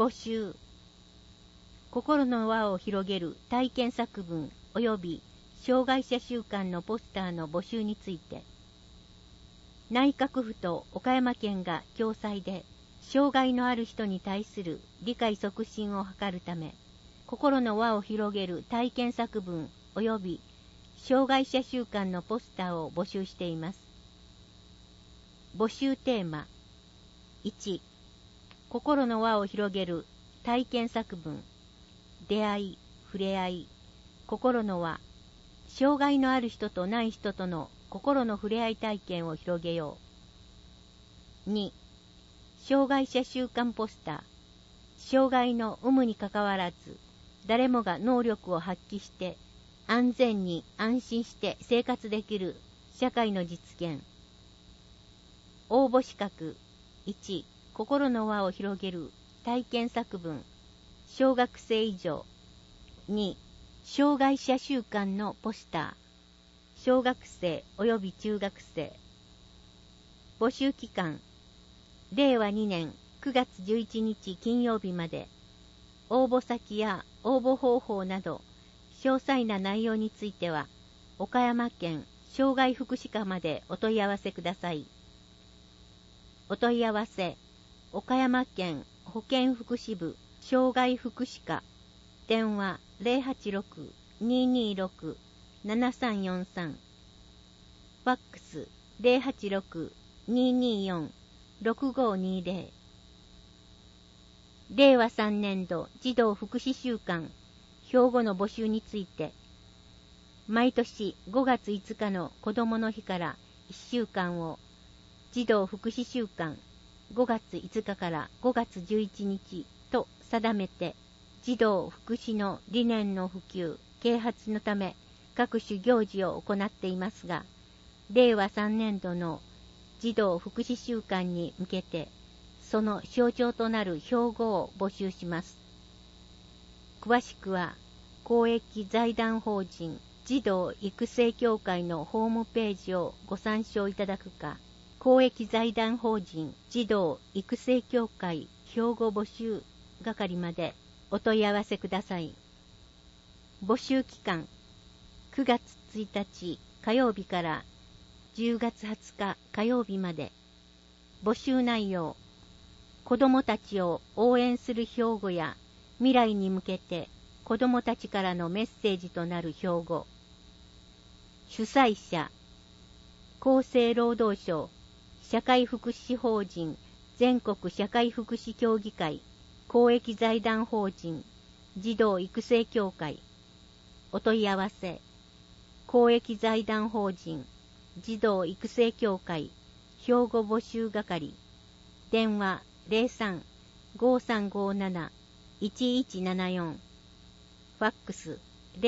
募集。心の輪を広げる体験作文及び障害者週間のポスターの募集について、内閣府と岡山県が共催で、障害のある人に対する理解促進を図るため、心の輪を広げる体験作文及び障害者週間のポスターを募集しています。募集テーマ。1、心の輪を広げる体験作文、出会い、触れ合い、心の輪、障害のある人とない人との心の触れ合い体験を広げよう。2、障害者週間ポスター、障害の有無にかかわらず、誰もが能力を発揮して安全に安心して生活できる社会の実現。応募資格。1、心の輪を広げる体験作文、小学生以上。2、障害者週間のポスター、小学生及び中学生。募集期間、令和2年9月11日金曜日まで。応募先や応募方法など、詳細な内容については、岡山県障害福祉課までお問い合わせください。お問い合わせ、岡山県保健福祉部障害福祉課、電話 086-226-7343、ファックス 086-224-6520。令和3年度児童福祉週間標語の募集について、毎年5月5日の子どもの日から1週間を児童福祉週間5月5日から5月11日と定めて、児童福祉の理念の普及・啓発のため各種行事を行っていますが、令和3年度の児童福祉週間に向けて、その象徴となる標語を募集します。詳しくは、公益財団法人児童育成協会のホームページをご参照いただくか、公益財団法人児童育成協会標語募集係までお問い合わせください。募集期間、9月1日火曜日から10月20日火曜日まで。募集内容、子どもたちを応援する標語や未来に向けて子どもたちからのメッセージとなる標語。主催者、厚生労働省社会福祉法人全国社会福祉協議会公益財団法人児童育成協会。お問い合わせ、公益財団法人児童育成協会標語募集係、電話 03-5357-1174、ファックス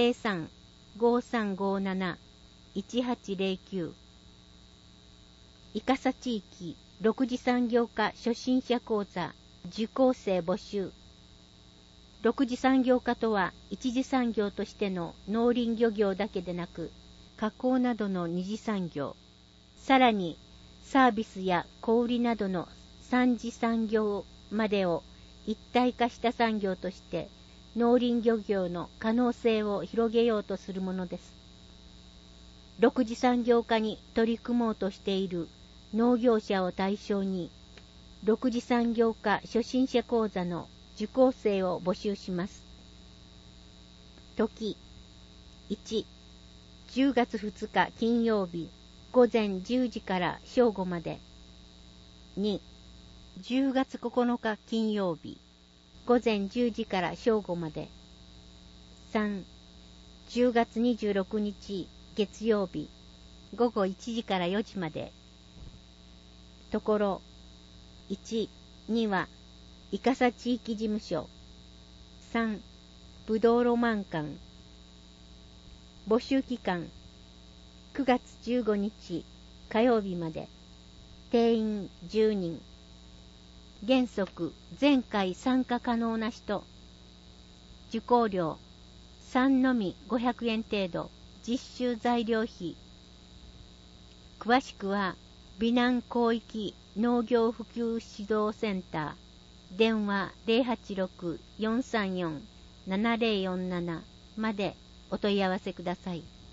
03-5357-1809。伊笠地域6次産業化初心者講座受講生募集。6次産業化とは、一次産業としての農林漁業だけでなく、加工などの二次産業、さらにサービスや小売などの三次産業までを一体化した産業として、農林漁業の可能性を広げようとするものです。6次産業化に取り組もうとしている農業者を対象に、6次産業化初心者講座の受講生を募集します。時、1、10月2日金曜日午前10時から正午まで。2、10月9日金曜日午前10時から正午まで。3、10月26日月曜日午後1時から4時まで。ところ、1、2は伊笠地域事務所。3、ぶどうロマン館。募集期間、9月15日火曜日まで。定員10人。原則前回参加可能な人。受講料3のみ500円程度。実習材料費。詳しくは美南広域農業普及指導センター電話086-434-7047までお問い合わせください。